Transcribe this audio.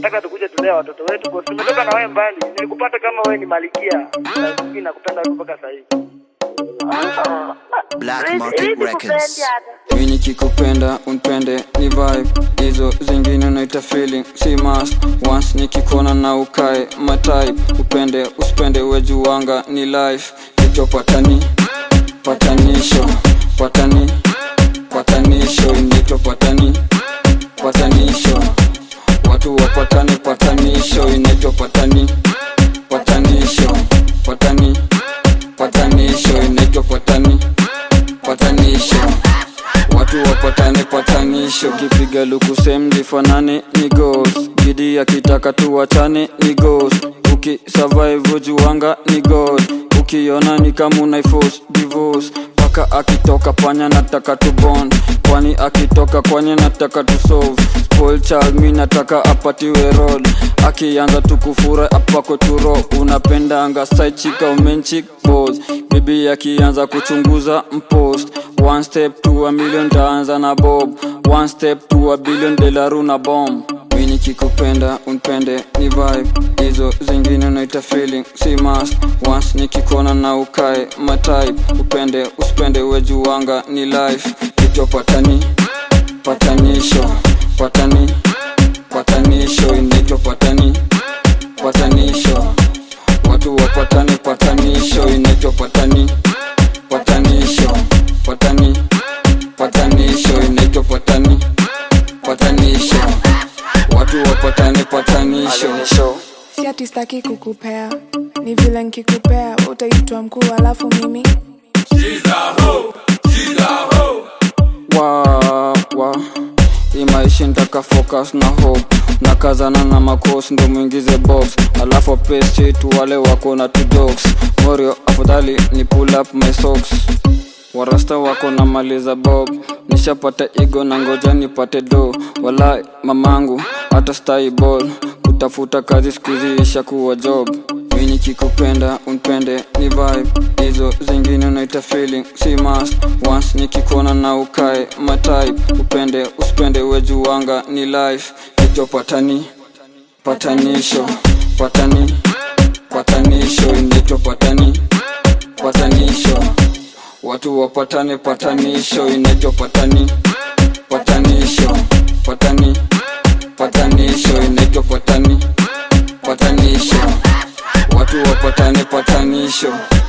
nataka tukuje tulee watoto wetu kwa tumetoka na wewe mbali. Nilikupata kama wewe ni malikia. Mimi nakupenda mpaka sasa hivi. Black Market Records. Mimi nikikupenda unpende ni vibe, hizo zingine unaita feeling si must. Once nikikona na ukae my type, upende usipende wejuwanga ni life. Kicho patani patanisho, patani patanisho, nito patani patanisho, watu wapatane patanisho, inaitwa patani patanisho, patani patanisho, inaitwa patani patanisho, watu wapatane patanisho. Kipiga luku same zifanane ni ghost, bidii akitaka tuwachane ni ghost, ukisurvive ujuwanga ni god, ukiona ni kama unaiforce divorce. Paka akitoka panya nataka tu bond, kwani akitoka kwanya nataka tu solve. Spoil child mi nataka apatiwe roll, akianza tukufura apako turo. Unapendanga side chick au main chick boss, bibi akianza kuchunguza mpost. One step to a million taanza na bob, one step to a billion delaru na bomb. Mimi nikikupenda unpende ni vibe, hizo zingine unaita feeling si must. Once nikikona na ukae my type, upende usipende wejuwanga ni life. Kicho patani patanisho, patani patanisho, inaitwa patani patanisho, watu wapatane patanisho, inaitwa patani patanisho, patani patanisho, inaitwa patani patanisho, watu wapatane patanisho. Si ati sitaki kukupea, ni vile nikikupea utaitwa mkuu alafu mimi she's a hoe, she's a hoe. Imaishi ntaka focus na hope, na kazana na makos ndo mwingize box, alafu pesi tu wale wako na two dogs. Morio afadhali ni pull up my socks, warasta wako na maliza bob. Nishapata ego na ngoja nipate do, walai mamangu hata stay ball, kutafuta kazi skuizi isha kuwa job. Mimi nikikupenda unpende ni vibe, hizo zingine unaita feeling si must. Once nikikona na ukae my type, upende usipende wejuwanga ni life. Kicho patani patanisho, patani patanisho, inaitwa patani patanisho, watu wapatane patanisho, inaitwa patani patanisho, patani patanisho, inaitwa patani patanisho, watu wapatane patanisho.